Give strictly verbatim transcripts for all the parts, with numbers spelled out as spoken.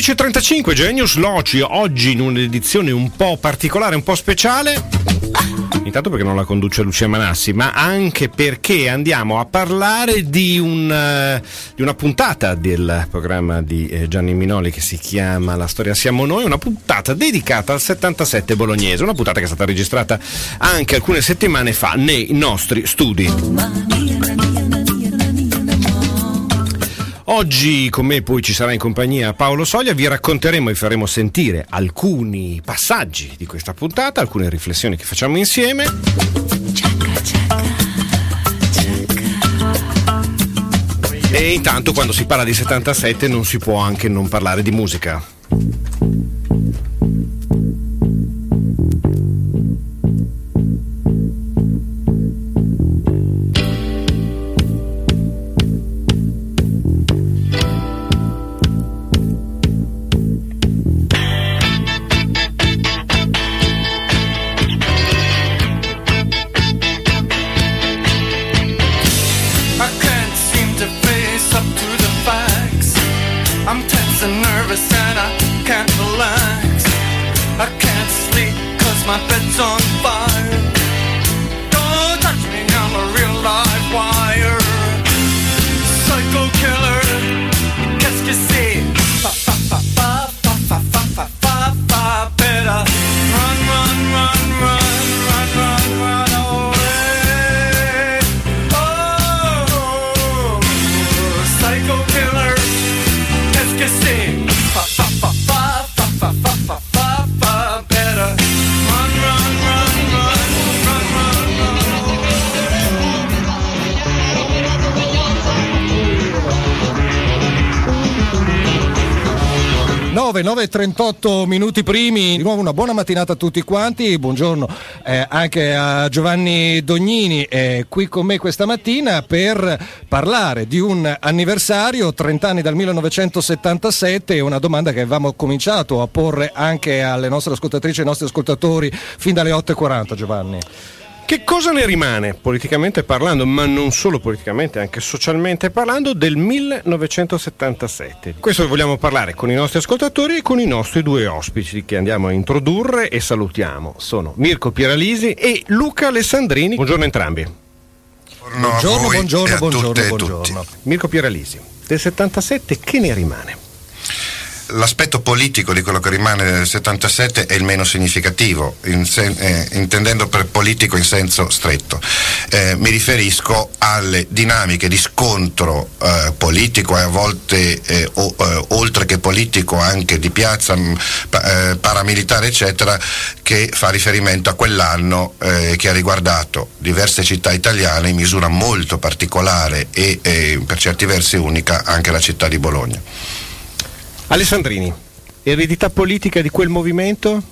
undici e trentacinque, Genius Loci, oggi in un'edizione un po' particolare, un po' speciale. Intanto perché non la conduce Lucia Manassi, ma anche perché andiamo a parlare di, un, uh, di una puntata del programma di eh, Gianni Minoli che si chiama La Storia Siamo Noi, una puntata dedicata al settantasette bolognese, una puntata che è stata registrata anche alcune settimane fa nei nostri studi. Oggi con me poi ci sarà in compagnia Paolo Soglia, vi racconteremo e faremo sentire alcuni passaggi di questa puntata, alcune riflessioni che facciamo insieme. E intanto quando si parla di settantasette non si può anche non parlare di musica. nove e trentotto minuti primi, di nuovo una buona mattinata a tutti quanti, buongiorno eh, anche a Giovanni Dognini eh, qui con me questa mattina per parlare di un anniversario, trenta anni dal millenovecentosettantasette, una domanda che avevamo cominciato a porre anche alle nostre ascoltatrici e ai nostri ascoltatori fin dalle otto e quaranta. Giovanni, che cosa ne rimane politicamente parlando, ma non solo politicamente, anche socialmente parlando, del millenovecentosettantasette? Questo vogliamo parlare con i nostri ascoltatori e con i nostri due ospiti che andiamo a introdurre e salutiamo. Sono Mirko Pieralisi e Luca Alessandrini. Buongiorno entrambi. Buongiorno, buongiorno, buongiorno, buongiorno, buongiorno. Mirko Pieralisi, del settantasette che ne rimane? L'aspetto politico di quello che rimane del settantasette è il meno significativo, in sen- eh, intendendo per politico in senso stretto. Eh, mi riferisco alle dinamiche di scontro eh, politico e a volte eh, o, eh, oltre che politico anche di piazza, mh, pa- eh, paramilitare eccetera, che fa riferimento a quell'anno eh, che ha riguardato diverse città italiane, in misura molto particolare e eh, per certi versi unica anche la città di Bologna. Alessandrini, eredità politica di quel movimento?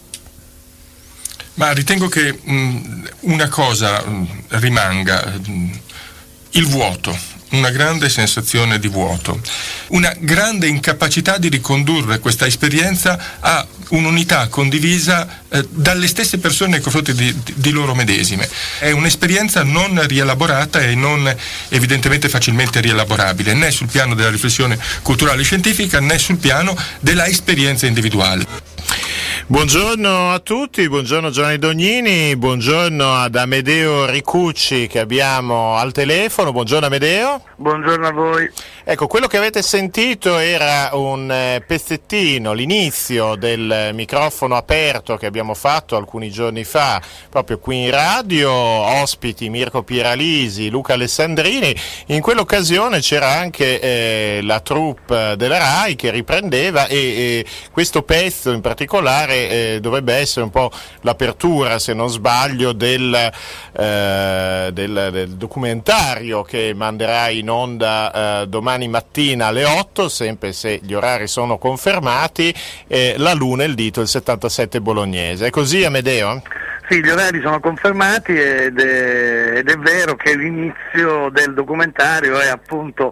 Ma ritengo che mh, una cosa mh, rimanga, mh, il vuoto, una grande sensazione di vuoto, una grande incapacità di ricondurre questa esperienza a un'unità condivisa eh, dalle stesse persone nei confronti di, di, di loro medesime. È un'esperienza non rielaborata e non evidentemente facilmente rielaborabile, né sul piano della riflessione culturale e scientifica, né sul piano della esperienza individuale. Buongiorno a tutti, buongiorno Gianni Dognini, buongiorno ad Amedeo Ricucci che abbiamo al telefono. Buongiorno Amedeo. Buongiorno a voi. Ecco, quello che avete sentito era un eh, pezzettino, l'inizio del microfono aperto che abbiamo fatto alcuni giorni fa proprio qui in radio, ospiti Mirko Pieralisi, Luca Alessandrini. In quell'occasione c'era anche eh, la troupe della RAI che riprendeva e, e questo pezzo in particolare eh, dovrebbe essere un po' l'apertura, se non sbaglio, del, eh, del, del documentario che manderai in onda eh, domani mattina alle otto, sempre se gli orari sono confermati, eh, La Luna e il Dito, il settantasette bolognese. È così, Amedeo? Sì, gli orari sono confermati ed è, ed è vero che l'inizio del documentario è appunto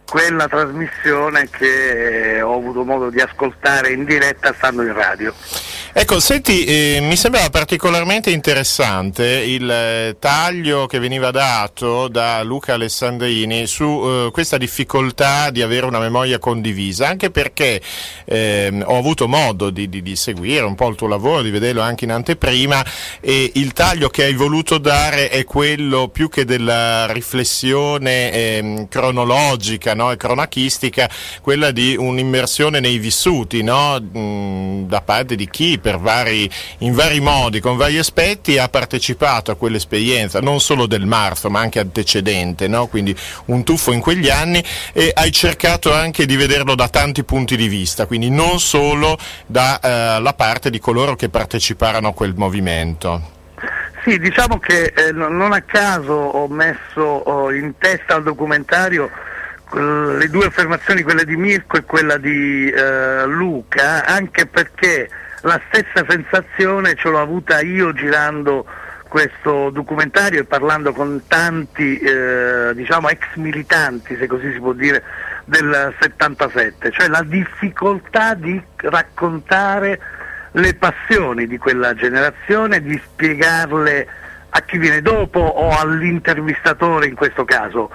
quella trasmissione che ho avuto modo di ascoltare in diretta stando in radio. Ecco, senti, eh, mi sembrava particolarmente interessante il eh, taglio che veniva dato da Luca Alessandrini su eh, questa difficoltà di avere una memoria condivisa, anche perché eh, ho avuto modo di, di, di seguire un po' il tuo lavoro, di vederlo anche in anteprima, e il taglio che hai voluto dare è quello più che della riflessione eh, cronologica, no, e cronachistica, quella di un'immersione nei vissuti, no, mh, da parte di chi per vari, in vari modi, con vari aspetti, ha partecipato a quell'esperienza, non solo del marzo ma anche antecedente, no? Quindi un tuffo in quegli anni, e hai cercato anche di vederlo da tanti punti di vista, quindi non solo dalla eh, parte di coloro che parteciparono a quel movimento. Sì, diciamo che eh, non a caso ho messo oh, in testa al documentario le due affermazioni, quella di Mirko e quella di eh, Luca, anche perché la stessa sensazione ce l'ho avuta io girando questo documentario e parlando con tanti eh, diciamo ex militanti, se così si può dire, del settantasette, cioè la difficoltà di raccontare le passioni di quella generazione, di spiegarle a chi viene dopo o all'intervistatore in questo caso.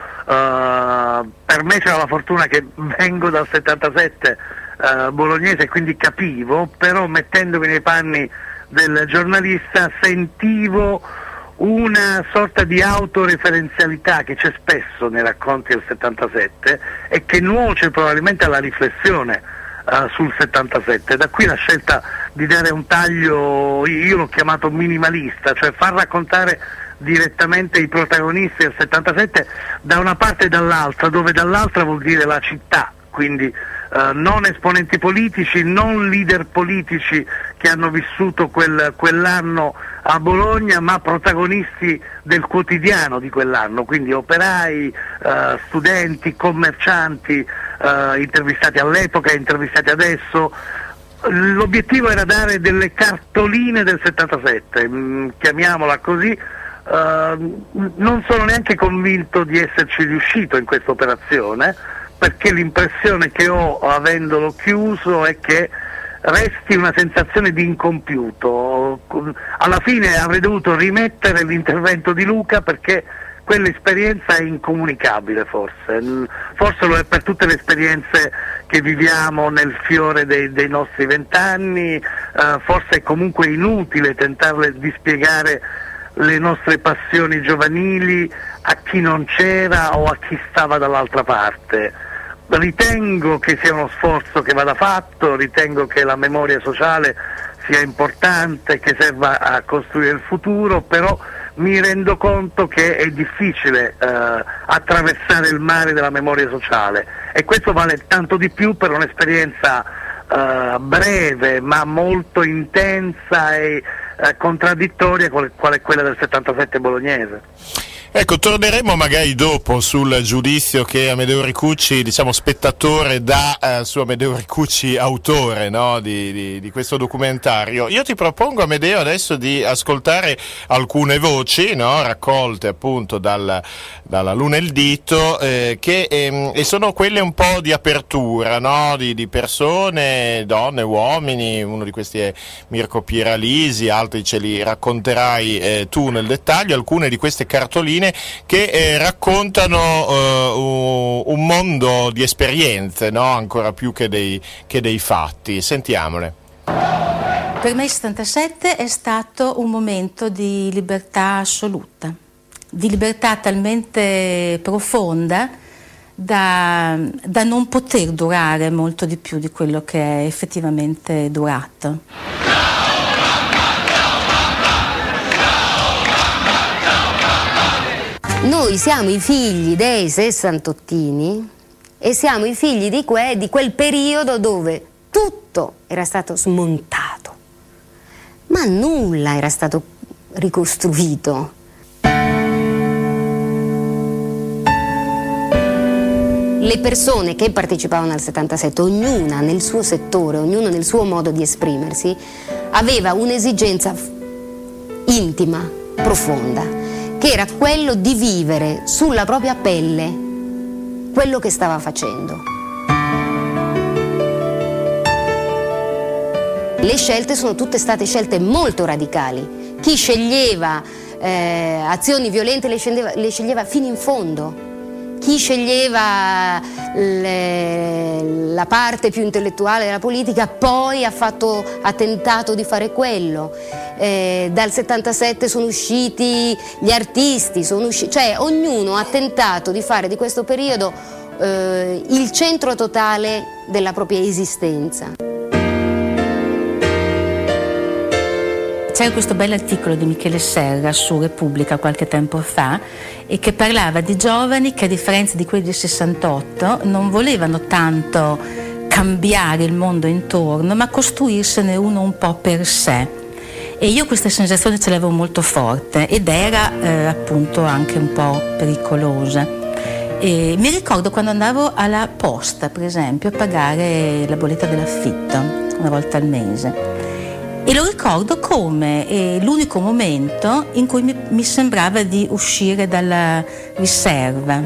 Uh, per me c'era la fortuna che vengo dal settantasette uh, bolognese, quindi capivo, però mettendomi nei panni del giornalista sentivo una sorta di autoreferenzialità che c'è spesso nei racconti del settantasette e che nuoce probabilmente alla riflessione uh, sul settantasette. Da qui la scelta di dare un taglio, io l'ho chiamato minimalista, cioè far raccontare direttamente i protagonisti del settantasette da una parte e dall'altra, dove dall'altra vuol dire la città, quindi eh, non esponenti politici, non leader politici che hanno vissuto quel, quell'anno a Bologna, ma protagonisti del quotidiano di quell'anno, quindi operai, eh, studenti, commercianti, eh, intervistati all'epoca, intervistati adesso. L'obiettivo era dare delle cartoline del settantasette, mh, chiamiamola così. Uh, non sono neanche convinto di esserci riuscito in questa operazione, perché l'impressione che ho avendolo chiuso è che resti una sensazione di incompiuto. Alla fine avrei dovuto rimettere l'intervento di Luca, perché quell'esperienza è incomunicabile, forse forse lo è per tutte le esperienze che viviamo nel fiore dei, dei nostri vent'anni, uh, forse è comunque inutile tentarle di spiegare le nostre passioni giovanili a chi non c'era o a chi stava dall'altra parte. Ritengo che sia uno sforzo che vada fatto, ritengo che la memoria sociale sia importante, che serva a costruire il futuro, però mi rendo conto che è difficile eh, attraversare il mare della memoria sociale, e questo vale tanto di più per un'esperienza eh, breve ma molto intensa e Eh, contraddittoria qual, qual è quella del settantasette bolognese. Ecco, torneremo magari dopo sul giudizio che Amedeo Ricucci, diciamo spettatore, dà eh, su Amedeo Ricucci autore, no, di, di, di questo documentario. Io ti propongo, Amedeo, adesso di ascoltare alcune voci, no, raccolte appunto dal, dalla Luna e il Dito, eh, che ehm, e sono quelle un po' di apertura, no, di, di persone, donne, uomini. Uno di questi è Mirko Pieralisi, altri ce li racconterai eh, tu nel dettaglio. Alcune di queste cartoline che eh, raccontano uh, un mondo di esperienze, no? Ancora più che dei, che dei fatti. Sentiamole. Per me il settantasette è stato un momento di libertà assoluta, di libertà talmente profonda da, da non poter durare molto di più di quello che è effettivamente durato. Noi siamo i figli dei sessantottini e siamo i figli di, que- di quel periodo dove tutto era stato smontato, ma nulla era stato ricostruito. Le persone che partecipavano al settantasette, ognuna nel suo settore, ognuno nel suo modo di esprimersi, aveva un'esigenza intima, profonda, che era quello di vivere sulla propria pelle quello che stava facendo. Le scelte sono tutte state scelte molto radicali. Chi sceglieva eh, azioni violente le sceglieva, le sceglieva fino in fondo. Chi sceglieva le, la parte più intellettuale della politica poi ha, fatto, ha tentato di fare quello. Eh, dal settantasette sono usciti gli artisti, sono usci- cioè ognuno ha tentato di fare di questo periodo eh, il centro totale della propria esistenza. C'era questo bell'articolo di Michele Serra su Repubblica qualche tempo fa e che parlava di giovani che, a differenza di quelli del sessantotto, non volevano tanto cambiare il mondo intorno, ma costruirsene uno un po' per sé. E io questa sensazione ce l'avevo molto forte ed era eh, appunto anche un po' pericolosa. E mi ricordo quando andavo alla posta, per esempio, a pagare la bolletta dell'affitto una volta al mese. E lo ricordo come eh, l'unico momento in cui mi, mi sembrava di uscire dalla riserva.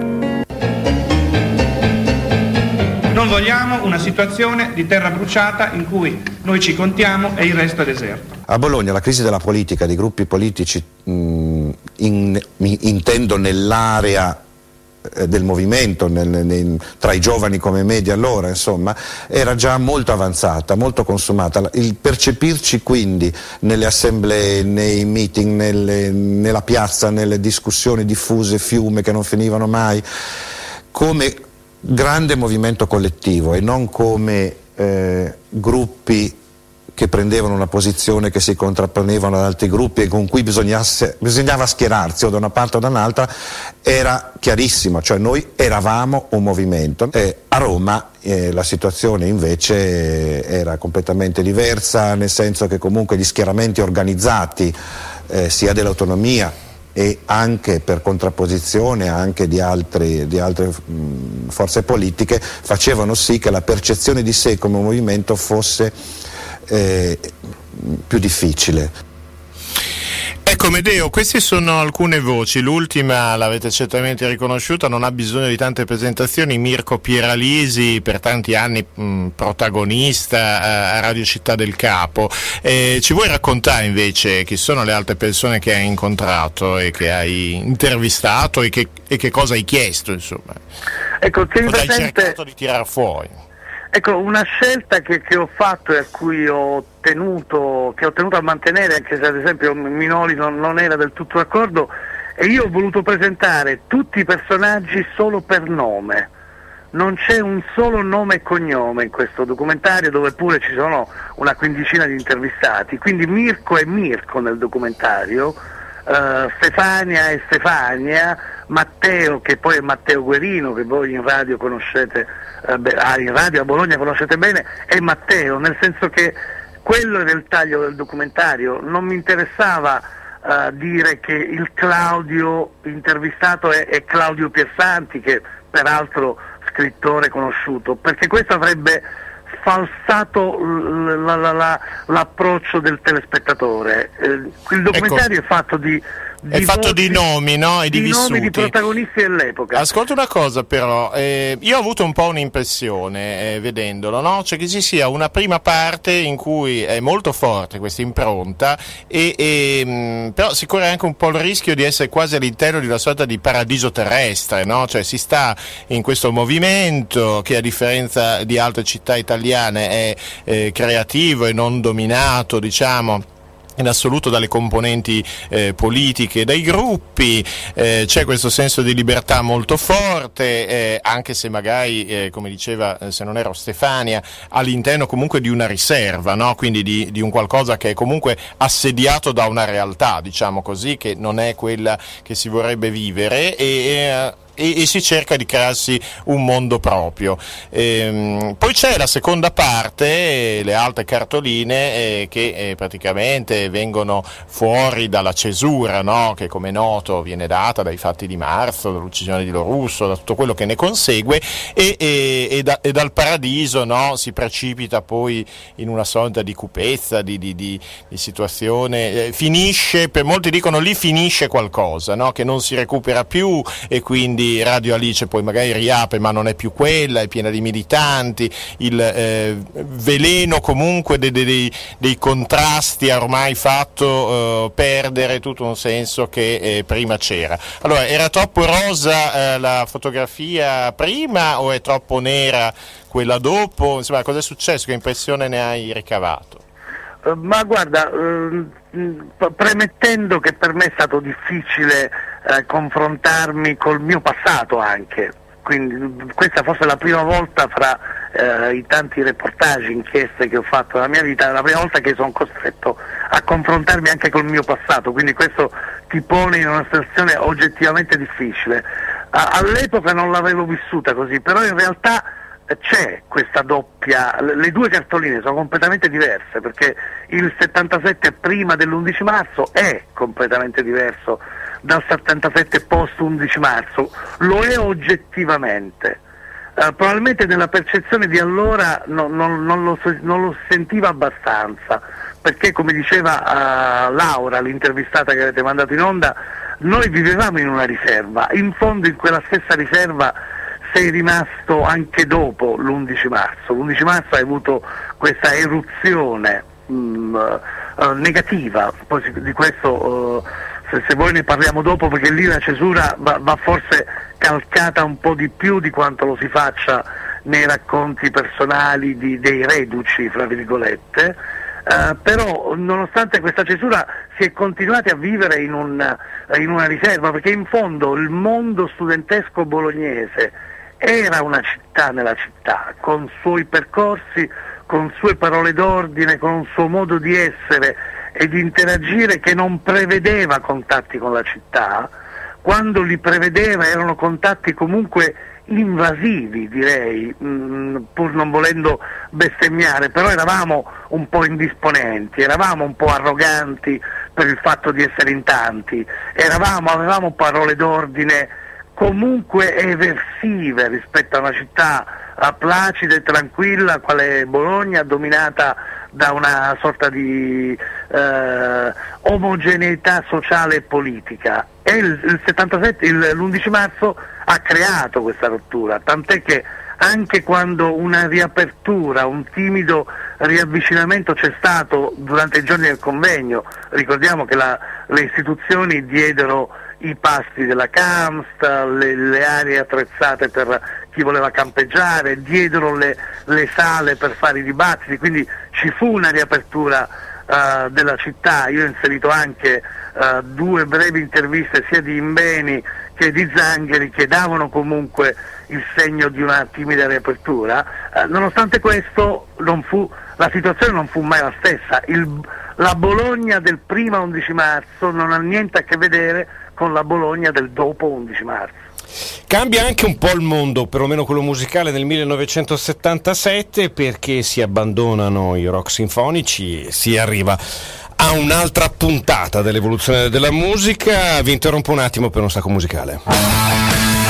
Non vogliamo una situazione di terra bruciata in cui noi ci contiamo e il resto è deserto. A Bologna la crisi della politica, di gruppi politici, mh, in, intendo nell'area del movimento, nel, nel, tra i giovani come me di allora, insomma, era già molto avanzata, molto consumata. Il percepirci quindi nelle assemblee, nei meeting, nelle, nella piazza, nelle discussioni diffuse, fiume che non finivano mai, come grande movimento collettivo e non come eh, gruppi che prendevano una posizione, che si contrapponevano ad altri gruppi e con cui bisognava schierarsi o da una parte o da un'altra, era chiarissimo, cioè noi eravamo un movimento. E a Roma eh, la situazione invece era completamente diversa, nel senso che comunque gli schieramenti organizzati eh, sia dell'autonomia e anche per contrapposizione anche di, altri, di altre mh, forze politiche facevano sì che la percezione di sé come movimento fosse Eh, più difficile. Ecco Medeo, queste sono alcune voci, l'ultima l'avete certamente riconosciuta, non ha bisogno di tante presentazioni, Mirko Pieralisi, per tanti anni mh, protagonista eh, a Radio Città del Capo. Eh, ci vuoi raccontare invece chi sono le altre persone che hai incontrato e che hai intervistato e che, e che cosa hai chiesto, insomma? Ecco, tieni cosa presente... hai cercato di tirar fuori? Ecco, una scelta che, che ho fatto e a cui ho tenuto, che ho tenuto a mantenere, anche se ad esempio Minoli non, non era del tutto d'accordo, e io ho voluto presentare tutti i personaggi solo per nome. Non c'è un solo nome e cognome in questo documentario, dove pure ci sono una quindicina di intervistati, quindi Mirko è Mirko nel documentario, uh, Stefania è Stefania, Matteo, che poi è Matteo Guerino, che voi in radio conoscete, eh, beh, in radio a Bologna conoscete bene, è Matteo, nel senso che quello era il taglio del documentario. Non mi interessava uh, dire che il Claudio intervistato è, è Claudio Piersanti, che peraltro scrittore conosciuto, perché questo avrebbe falsato l- la, la, la, l'approccio del telespettatore. Eh, il documentario ecco. è fatto di È fatto voti, di nomi, no? E di, di vissuti. nomi di protagonisti dell'epoca. Ascolta una cosa però, eh, io ho avuto un po' un'impressione eh, vedendolo, no? Cioè che ci sia una prima parte in cui è molto forte questa impronta e, e mh, però si corre anche un po' il rischio di essere quasi all'interno di una sorta di paradiso terrestre, no? Cioè si sta in questo movimento che a differenza di altre città italiane è eh, creativo e non dominato, diciamo, in assoluto dalle componenti eh, politiche, dai gruppi, eh, c'è questo senso di libertà molto forte, eh, anche se magari, eh, come diceva, eh, se non ero Stefania, all'interno comunque di una riserva, no? Quindi di, di un qualcosa che è comunque assediato da una realtà, diciamo così, che non è quella che si vorrebbe vivere e... e E, e si cerca di crearsi un mondo proprio. Ehm, poi c'è la seconda parte, le altre cartoline eh, che eh, praticamente vengono fuori dalla cesura, no? Che come noto viene data dai fatti di marzo, dall'uccisione di Lorusso, da tutto quello che ne consegue e, e, e, da, e dal paradiso, no? Si precipita poi in una sorta di cupezza, di, di, di, di situazione, eh, finisce, per molti dicono lì finisce qualcosa, no? Che non si recupera più e quindi quindi Radio Alice poi magari riapre, ma non è più quella, è piena di militanti, il eh, veleno comunque dei, dei, dei contrasti ha ormai fatto eh, perdere tutto un senso che eh, prima c'era. Allora, era troppo rosa eh, la fotografia prima o è troppo nera quella dopo? Insomma, cosa è successo? Che impressione ne hai ricavato? Uh, ma guarda, uh, premettendo che per me è stato difficile uh, confrontarmi col mio passato anche, quindi questa forse è la prima volta fra uh, i tanti reportage, inchieste che ho fatto nella mia vita, è la prima volta che sono costretto a confrontarmi anche col mio passato, quindi questo ti pone in una situazione oggettivamente difficile. Uh, all'epoca non l'avevo vissuta così, però in realtà c'è questa doppia, le due cartoline sono completamente diverse, perché il settantasette prima dell'undici marzo è completamente diverso dal settantasette post undici marzo, lo è oggettivamente. Uh, probabilmente nella percezione di allora no, no, non, lo, non lo sentiva abbastanza, perché come diceva uh, Laura, l'intervistata che avete mandato in onda, noi vivevamo in una riserva, in fondo in quella stessa riserva sei rimasto anche dopo l'undici marzo. L'undici marzo hai avuto questa eruzione mh, uh, negativa, poi di questo uh, se, se voi ne parliamo dopo, perché lì la cesura va, va forse calcata un po' di più di quanto lo si faccia nei racconti personali di, dei reduci, fra virgolette. Uh, però nonostante questa cesura si è continuati a vivere in, un, in una riserva, perché in fondo il mondo studentesco bolognese era una città nella città, con suoi percorsi, con sue parole d'ordine, con un suo modo di essere e di interagire che non prevedeva contatti con la città. Quando li prevedeva erano contatti comunque invasivi, direi, mh, pur non volendo bestemmiare, però eravamo un po' indisponenti, eravamo un po' arroganti per il fatto di essere in tanti, eravamo, avevamo parole d'ordine comunque eversive rispetto a una città placida e tranquilla quale Bologna, dominata da una sorta di eh, omogeneità sociale e politica. E il, il settantasette, il, l'undici marzo ha creato questa rottura, tant'è che anche quando una riapertura, un timido riavvicinamento c'è stato durante i giorni del convegno, ricordiamo che la, le istituzioni diedero i pasti della Camst, le, le aree attrezzate per chi voleva campeggiare, diedero le, le sale per fare i dibattiti, quindi ci fu una riapertura uh, della città. Io ho inserito anche uh, due brevi interviste sia di Imbeni che di Zangheri, che davano comunque il segno di una timida riapertura. Uh, nonostante questo non fu, la situazione non fu mai la stessa. Il, la Bologna del prima undici marzo non ha niente a che vedere con la Bologna del dopo undici marzo. Cambia anche un po' il mondo, perlomeno quello musicale, nel millenovecentosettantasette, perché si abbandonano i rock sinfonici e si arriva a un'altra puntata dell'evoluzione della musica. Vi interrompo un attimo per un sacco musicale.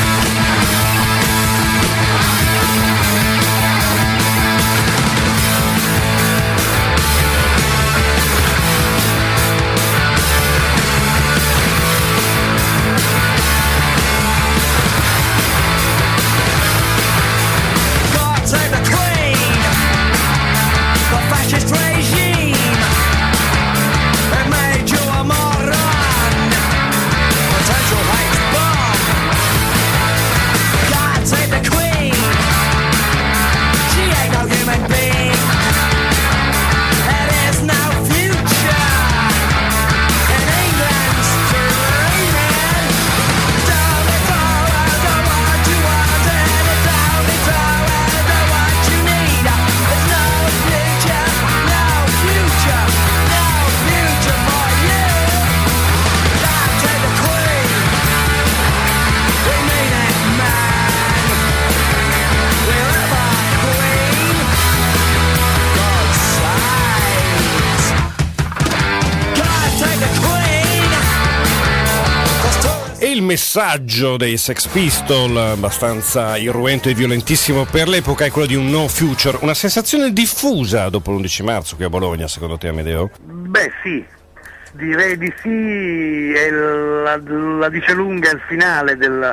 Il messaggio dei Sex Pistols, abbastanza irruento e violentissimo per l'epoca, è quello di un no future, una sensazione diffusa dopo l'undici marzo qui a Bologna, secondo te, Amedeo? Beh sì, direi di sì, è la, la dice lunga il finale del,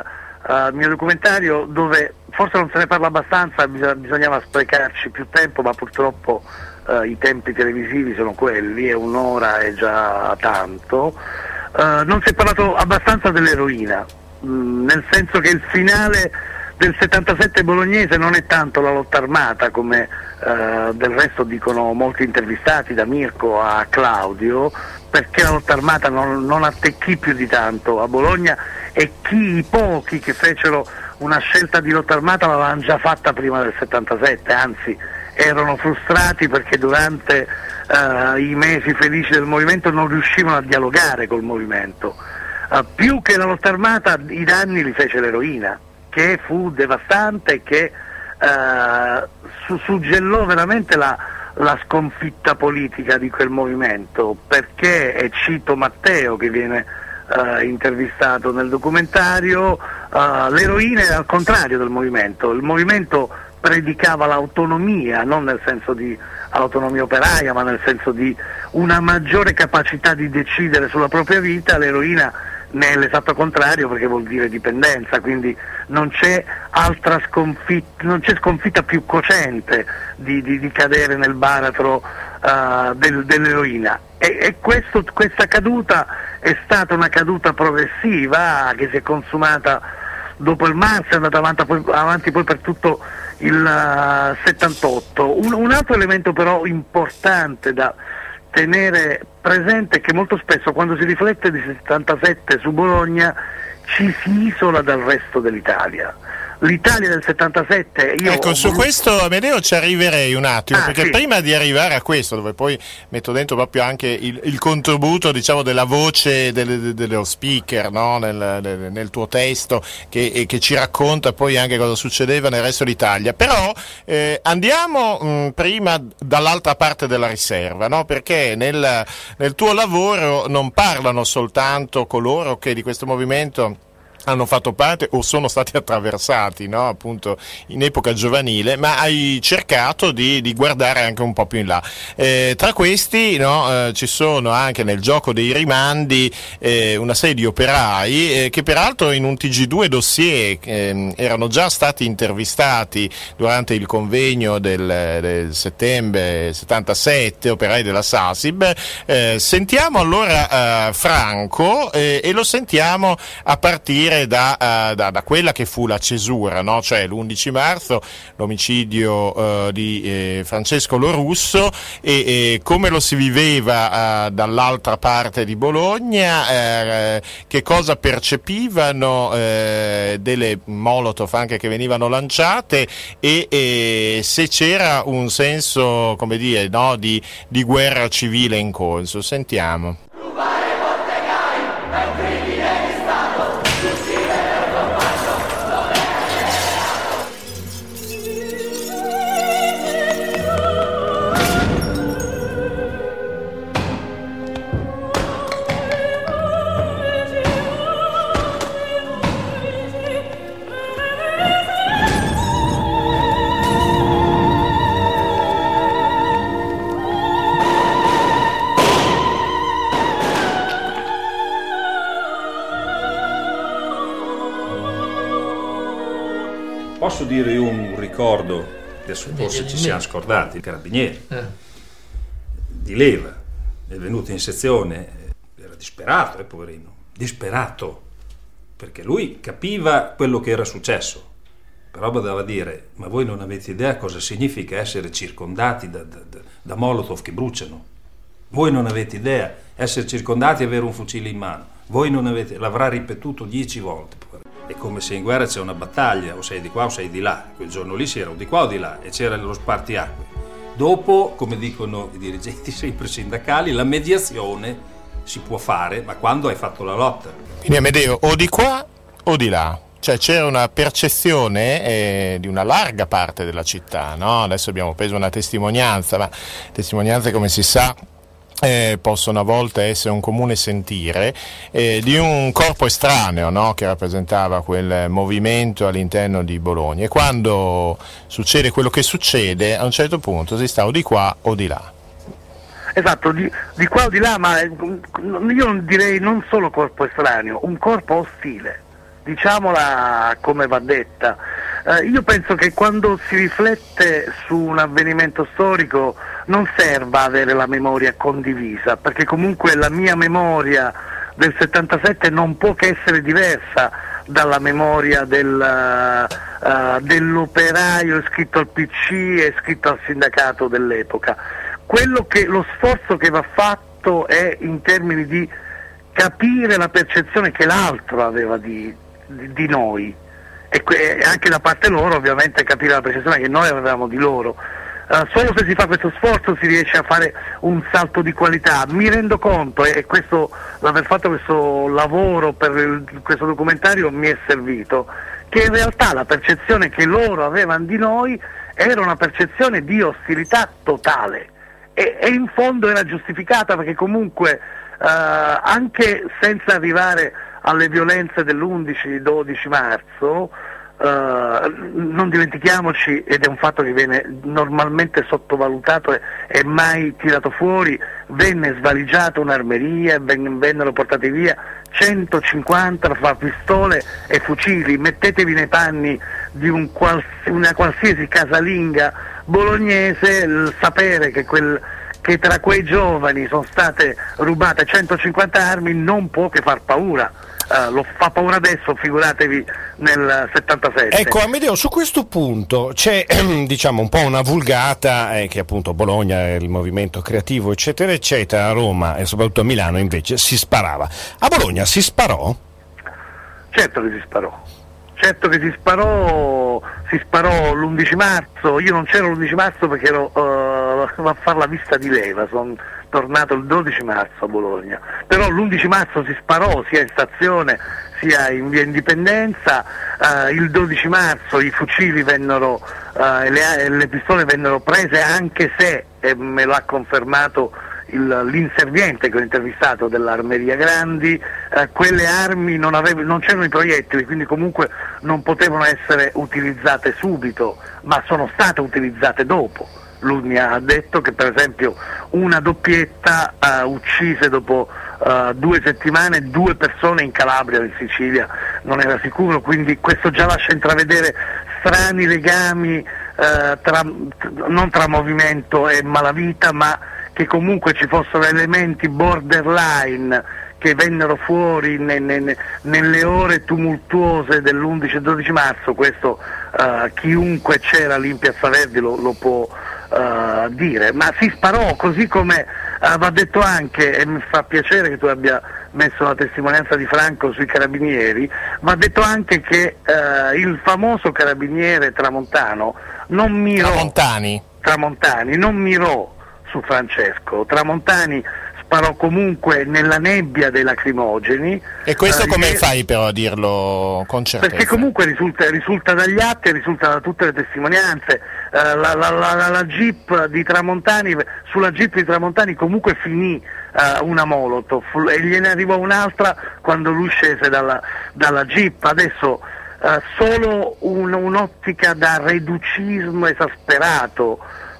uh, mio documentario, dove forse non se ne parla abbastanza, bisog- bisognava sprecarci più tempo, ma purtroppo uh, i tempi televisivi sono quelli, e un'ora è già tanto. Uh, non si è parlato abbastanza dell'eroina, mh, nel senso che il finale del settantasette bolognese non è tanto la lotta armata, come uh, del resto dicono molti intervistati, da Mirko a Claudio, perché la lotta armata non, non attecchì più di tanto a Bologna, e chi, i pochi che fecero una scelta di lotta armata l'avevano già fatta prima del settantasette, anzi erano frustrati perché durante uh, i mesi felici del movimento non riuscivano a dialogare col movimento. Uh, più che la lotta armata i danni li fece l'eroina, che fu devastante, che uh, su- suggellò veramente la, la sconfitta politica di quel movimento, perché, e cito Matteo che viene uh, intervistato nel documentario, uh, l'eroina era al contrario del movimento. Il movimento predicava l'autonomia, non nel senso di autonomia operaia, ma nel senso di una maggiore capacità di decidere sulla propria vita. L'eroina ne è l'esatto contrario, perché vuol dire dipendenza, quindi non c'è altra sconfitta, non c'è sconfitta più cocente di, di, di cadere nel baratro uh, del, dell'eroina. E, e questo, questa caduta è stata una caduta progressiva che si è consumata dopo il marzo, è andata avanti poi, avanti poi per tutto il uh, settantotto. Un, un altro elemento però importante da tenere presente è che molto spesso quando si riflette di settantasette su Bologna ci si isola dal resto dell'Italia. L'Italia del settantasette, io ecco, su voluto... questo Amedeo ci arriverei un attimo, ah, perché sì. prima di arrivare a questo, dove poi metto dentro proprio anche il, il contributo, diciamo, della voce del, dello speaker, no? nel, nel, nel tuo testo, che, che ci racconta poi anche cosa succedeva nel resto d'Italia, però eh, andiamo mh, prima dall'altra parte della riserva, no? Perché nel, nel tuo lavoro non parlano soltanto coloro che di questo movimento hanno fatto parte o sono stati attraversati, no? Appunto in epoca giovanile, ma hai cercato di, di guardare anche un po' più in là. Eh, tra questi, no, eh, ci sono anche nel gioco dei rimandi eh, una serie di operai eh, che peraltro in un T G due dossier eh, erano già stati intervistati durante il convegno del, del settembre settantasette, operai della SASIB. Eh, sentiamo allora eh, Franco eh, e lo sentiamo a partire Da, uh, da, da quella che fu la cesura, no? Cioè l'undici marzo, l'omicidio uh, di eh, Francesco Lorusso, e, e come lo si viveva uh, dall'altra parte di Bologna, eh, che cosa percepivano eh, delle molotov anche che venivano lanciate, e, e se c'era un senso, come dire, no, di, di guerra civile in corso. Sentiamo. Posso dire io un ricordo, adesso forse ci siamo scordati, il carabiniere eh. di Leva è venuto in sezione, era disperato, eh, poverino, disperato, perché lui capiva quello che era successo, però doveva dire: ma voi non avete idea cosa significa essere circondati da, da, da, da molotov che bruciano, voi non avete idea essere circondati e avere un fucile in mano, voi non avete, l'avrà ripetuto dieci volte. È come se in guerra c'è una battaglia, o sei di qua o sei di là. Quel giorno lì si era o di qua o di là, e c'era lo spartiacque. Dopo, come dicono i dirigenti sempre sindacali, la mediazione si può fare, ma quando hai fatto la lotta. Quindi Amedeo, o di qua o di là. Cioè c'era una percezione eh, di una larga parte della città, no? Adesso abbiamo preso una testimonianza, ma testimonianze, come si sa, Eh, possono a volte essere un comune sentire, eh, di un corpo estraneo, no? Che rappresentava quel movimento all'interno di Bologna, e quando succede quello che succede, a un certo punto si sta o di qua o di là. Esatto, di, di qua o di là, ma io direi non solo corpo estraneo, un corpo ostile, diciamola come va detta. Eh, io penso che quando si riflette su un avvenimento storico non serva avere la memoria condivisa, perché comunque la mia memoria del settantasette non può che essere diversa dalla memoria del, uh, dell'operaio iscritto al P C e iscritto al sindacato dell'epoca. Quello che, lo sforzo che va fatto è in termini di capire la percezione che l'altro aveva di, di, di noi e, que- e anche da parte loro ovviamente capire la percezione che noi avevamo di loro. Uh, solo se si fa questo sforzo si riesce a fare un salto di qualità. Mi rendo conto, e questo, l'aver fatto questo lavoro per il, questo documentario mi è servito, che in realtà la percezione che loro avevano di noi era una percezione di ostilità totale e, e in fondo era giustificata, perché comunque uh, anche senza arrivare alle violenze dell'undici dodici marzo, Uh, non dimentichiamoci, ed è un fatto che viene normalmente sottovalutato e, e mai tirato fuori, venne svaligiata un'armeria, ven- vennero portate via centocinquanta fra pistole e fucili. Mettetevi nei panni di un quals- una qualsiasi casalinga bolognese, il sapere che quel che tra quei giovani sono state rubate centocinquanta armi non può che far paura. Uh, lo fa paura adesso, figuratevi nel settantasette. Ecco, Amedeo, su questo punto c'è diciamo un po' una vulgata eh, che appunto Bologna, il movimento creativo eccetera eccetera, a Roma e soprattutto a Milano invece si sparava. A Bologna si sparò? Certo che si sparò. Certo che si sparò, si sparò l'undici marzo, io non c'ero l'undici marzo perché ero uh, a fare la vista di leva, sono tornato il dodici marzo a Bologna, però l'undici marzo si sparò sia in stazione sia in via Indipendenza, uh, il dodici marzo i fucili vennero, uh, e le, le pistole vennero prese, anche se, e me l'ha confermato Il, l'inserviente che ho intervistato dell'Armeria Grandi, eh, quelle armi non, avev- non c'erano i proiettili, quindi comunque non potevano essere utilizzate subito, ma sono state utilizzate dopo. Lui mi ha detto che per esempio una doppietta eh, uccise dopo eh, due settimane due persone in Calabria, in Sicilia, non era sicuro, quindi questo già lascia intravedere strani legami eh, tra, non tra movimento e malavita, ma che comunque ci fossero elementi borderline che vennero fuori ne, ne, nelle ore tumultuose dell'undici e dodici marzo. Questo uh, chiunque c'era lì in Piazza Verdi lo, lo può uh, dire, ma si sparò, così come uh, va detto anche, e mi fa piacere che tu abbia messo la testimonianza di Franco sui carabinieri, va detto anche che uh, il famoso carabiniere Tramontano non mirò Tramontani, Tramontani non mirò su Francesco. Tramontani sparò comunque nella nebbia dei lacrimogeni. E questo eh, come che... fai però a dirlo con certezza? Perché comunque risulta, risulta dagli atti, risulta da tutte le testimonianze. Eh, la, la, la, la Jeep di Tramontani, sulla Jeep di Tramontani comunque finì eh, una Molotov e gliene arrivò un'altra quando lui scese dalla, dalla Jeep. Adesso eh, solo un, un'ottica da reducismo esasperato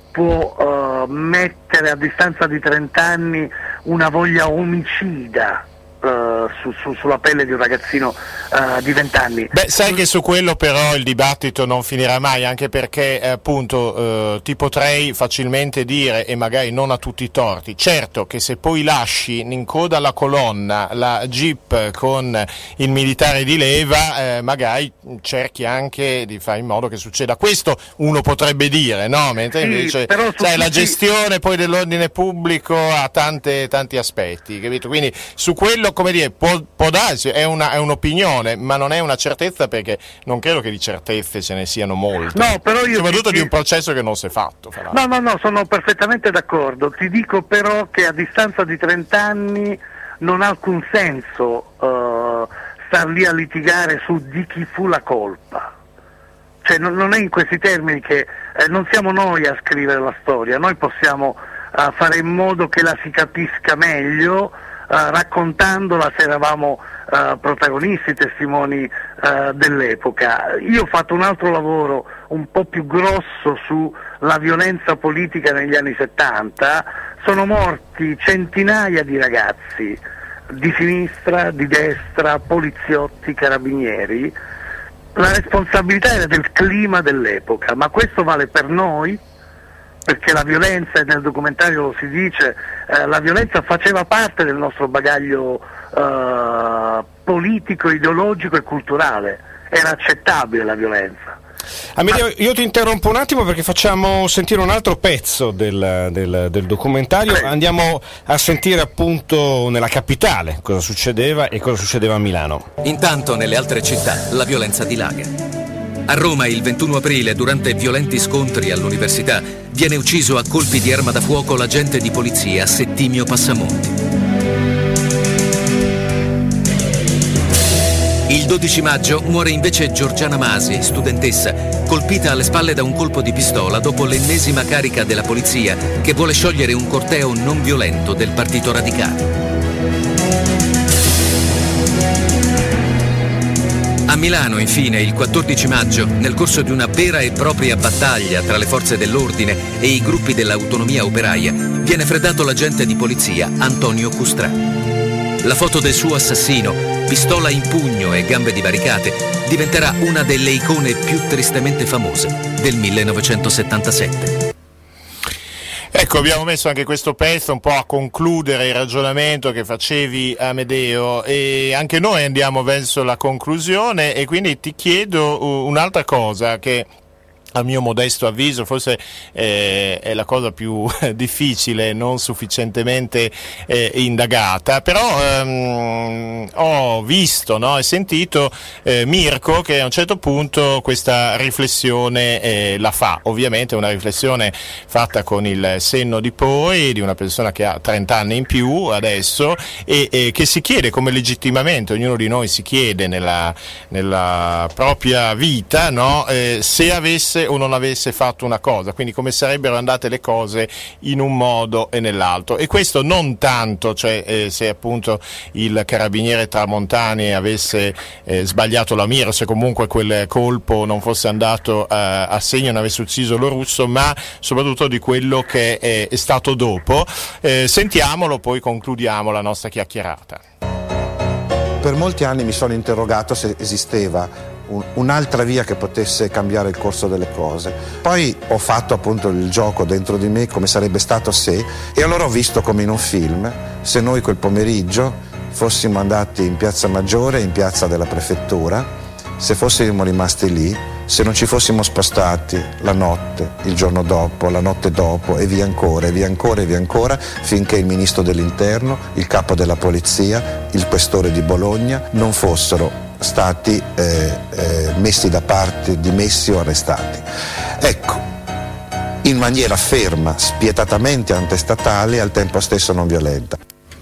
può uh, mettere a distanza di trenta anni una voglia omicida uh, su, su, sulla pelle di un ragazzino uh, di venti anni. Beh, sai che su quello però il dibattito non finirà mai, anche perché eh, appunto eh, ti potrei facilmente dire, e magari non a tutti i torti, certo che se poi lasci in coda alla colonna la Jeep con il militare di leva, eh, magari cerchi anche di fare in modo che succeda questo, uno potrebbe dire, no? Mentre sì, invece però sai, tutti... la gestione poi dell'ordine pubblico ha tante, tanti aspetti, capito? Quindi su quello, come dire, può, può darsi, è, una, è un'opinione, ma non è una certezza, perché non credo che di certezze ce ne siano molte, no, però io soprattutto ti... di un processo che non si è fatto. No, no, no, sono perfettamente d'accordo, ti dico però che a distanza di trenta anni non ha alcun senso uh, star lì a litigare su di chi fu la colpa. Cioè non, non è in questi termini che eh, non siamo noi a scrivere la storia, noi possiamo uh, fare in modo che la si capisca meglio, uh, raccontandola se eravamo uh, protagonisti, testimoni uh, dell'epoca. Io ho fatto un altro lavoro un po' più grosso sulla violenza politica negli anni settanta, sono morti centinaia di ragazzi di sinistra, di destra, poliziotti, carabinieri. La responsabilità era del clima dell'epoca, ma questo vale per noi, perché la violenza, nel documentario lo si dice, eh, la violenza faceva parte del nostro bagaglio eh, politico, ideologico e culturale, era accettabile la violenza. Amedeo, io ti interrompo un attimo perché facciamo sentire un altro pezzo del, del, del documentario. Andiamo a sentire appunto nella capitale cosa succedeva e cosa succedeva a Milano. Intanto nelle altre città la violenza dilaga. A Roma il ventuno aprile, durante violenti scontri all'università, viene ucciso a colpi di arma da fuoco l'agente di polizia Settimio Passamonti. Il dodici maggio muore invece Giorgiana Masi, studentessa, colpita alle spalle da un colpo di pistola dopo l'ennesima carica della polizia che vuole sciogliere un corteo non violento del Partito Radicale. A Milano, infine, il quattordici maggio, nel corso di una vera e propria battaglia tra le forze dell'ordine e i gruppi dell'autonomia operaia, viene freddato l'agente di polizia Antonio Custrà. La foto del suo assassino, pistola in pugno e gambe divaricate, diventerà una delle icone più tristemente famose del millenovecentosettantasette. Ecco, abbiamo messo anche questo pezzo un po' a concludere il ragionamento che facevi, Amedeo, e anche noi andiamo verso la conclusione, e quindi ti chiedo un'altra cosa che, a mio modesto avviso, forse eh, è la cosa più difficile, non sufficientemente eh, indagata, però ehm, ho visto, no, e sentito eh, Mirko che a un certo punto questa riflessione eh, la fa, ovviamente una riflessione fatta con il senno di poi, di una persona che ha trenta anni in più adesso, e, e che si chiede, come legittimamente ognuno di noi si chiede nella, nella propria vita, no, eh, se avesse o non avesse fatto una cosa, quindi come sarebbero andate le cose in un modo e nell'altro. E questo non tanto, cioè eh, se appunto il carabiniere Tramontani avesse eh, sbagliato la mira, se comunque quel colpo non fosse andato eh, a segno e non avesse ucciso lo Russo, ma soprattutto di quello che è, è stato dopo. Eh, sentiamolo, poi concludiamo la nostra chiacchierata. Per molti anni mi sono interrogato se esisteva un'altra via che potesse cambiare il corso delle cose. Poi ho fatto appunto il gioco dentro di me come sarebbe stato se, e allora ho visto come in un film, se noi quel pomeriggio fossimo andati in Piazza Maggiore, in piazza della prefettura, se fossimo rimasti lì, se non ci fossimo spostati la notte, il giorno dopo, la notte dopo, e via ancora, e via ancora, e via ancora, finché il ministro dell'Interno, il capo della polizia, il questore di Bologna non fossero stati eh, eh, messi da parte, dimessi o arrestati. Ecco, in maniera ferma, spietatamente antestatale e al tempo stesso non violenta.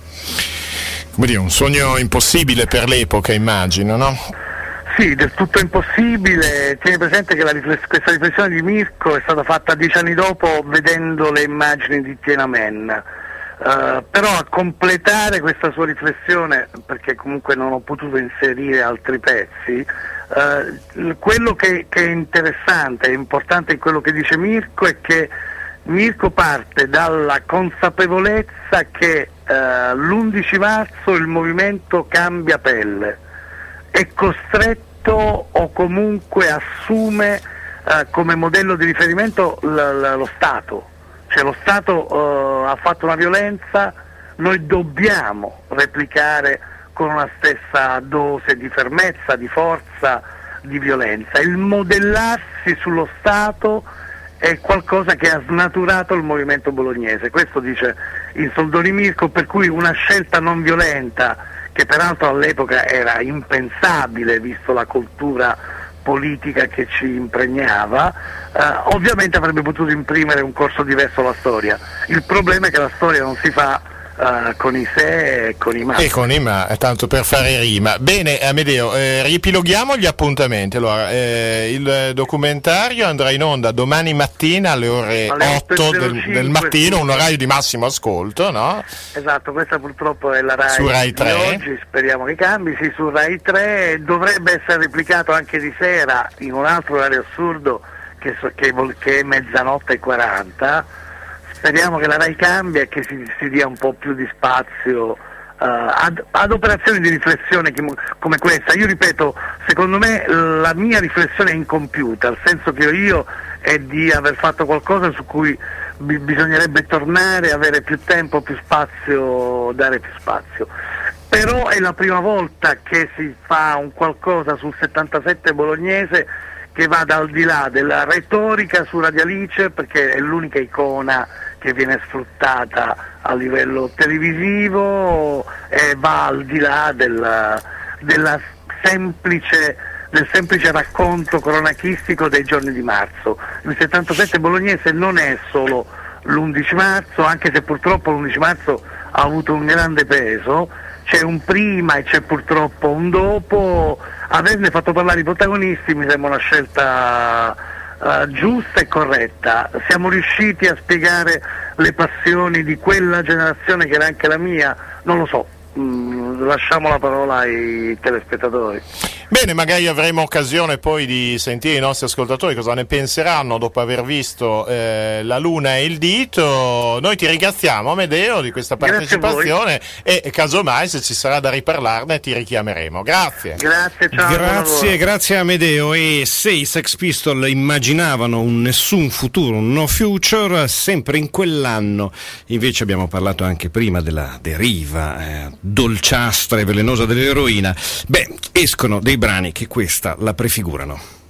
Come dire, un sogno impossibile per l'epoca, immagino, no? Sì, del tutto impossibile. Tieni presente che la rifless- questa riflessione di Mirko è stata fatta dieci anni dopo, vedendo le immagini di Tiananmen. Uh, però a completare questa sua riflessione, perché comunque non ho potuto inserire altri pezzi, uh, quello che, che è interessante e importante in quello che dice Mirko è che Mirko parte dalla consapevolezza che uh, l'undici marzo il movimento cambia pelle, è costretto o comunque assume uh, come modello di riferimento l- l- lo Stato. Cioè lo Stato uh, ha fatto una violenza, noi dobbiamo replicare con una stessa dose di fermezza, di forza, di violenza. Il modellarsi sullo Stato è qualcosa che ha snaturato il movimento bolognese, questo dice il Soldoni Mirko, per cui una scelta non violenta, che peraltro all'epoca era impensabile visto la cultura politica che ci impregnava, eh, ovviamente avrebbe potuto imprimere un corso diverso alla storia. Il problema è che la storia non si fa eh, con i se e con i ma. E con i ma, tanto per fare rima. Bene, Amedeo, eh, riepiloghiamo gli appuntamenti. Allora, eh, il documentario andrà in onda domani mattina alle ore alle otto del, del mattino, un orario di massimo ascolto, no? Esatto, questa purtroppo è la Rai, su Rai tre. Di oggi, speriamo che cambi, sì, su Rai tre, dovrebbe essere replicato anche di sera in un altro orario assurdo che, che, che è mezzanotte e quaranta. Speriamo che la Rai cambia e che si, si dia un po' più di spazio uh, ad, ad operazioni di riflessione come questa. Io ripeto, secondo me la mia riflessione è incompiuta, al senso che io è di aver fatto qualcosa su cui bi- bisognerebbe tornare, avere più tempo, più spazio, dare più spazio. Però è la prima volta che si fa un qualcosa sul settantasette bolognese che vada al di là della retorica su Radio Alice, perché è l'unica icona che viene sfruttata a livello televisivo, e va al di là della, della semplice, del semplice racconto cronachistico dei giorni di marzo. Il settantasette bolognese non è solo l'undici marzo, anche se purtroppo l'undici marzo ha avuto un grande peso, c'è un prima e c'è purtroppo un dopo. Averne fatto parlare i protagonisti mi sembra una scelta uh, giusta e corretta. Siamo riusciti a spiegare le passioni di quella generazione che era anche la mia? Non lo so. Mm, lasciamo la parola ai telespettatori. Bene, magari avremo occasione poi di sentire i nostri ascoltatori cosa ne penseranno dopo aver visto eh, La Luna e il Dito. Noi ti ringraziamo, Amedeo, di questa partecipazione e casomai se ci sarà da riparlarne ti richiameremo. Grazie. Grazie, ciao. Grazie, grazie Amedeo. E se i Sex Pistols immaginavano un nessun futuro, un no future, sempre in quell'anno invece abbiamo parlato anche prima della deriva eh, dolciastra e velenosa dell'eroina. Beh, escono dei brani che questa la prefigurano.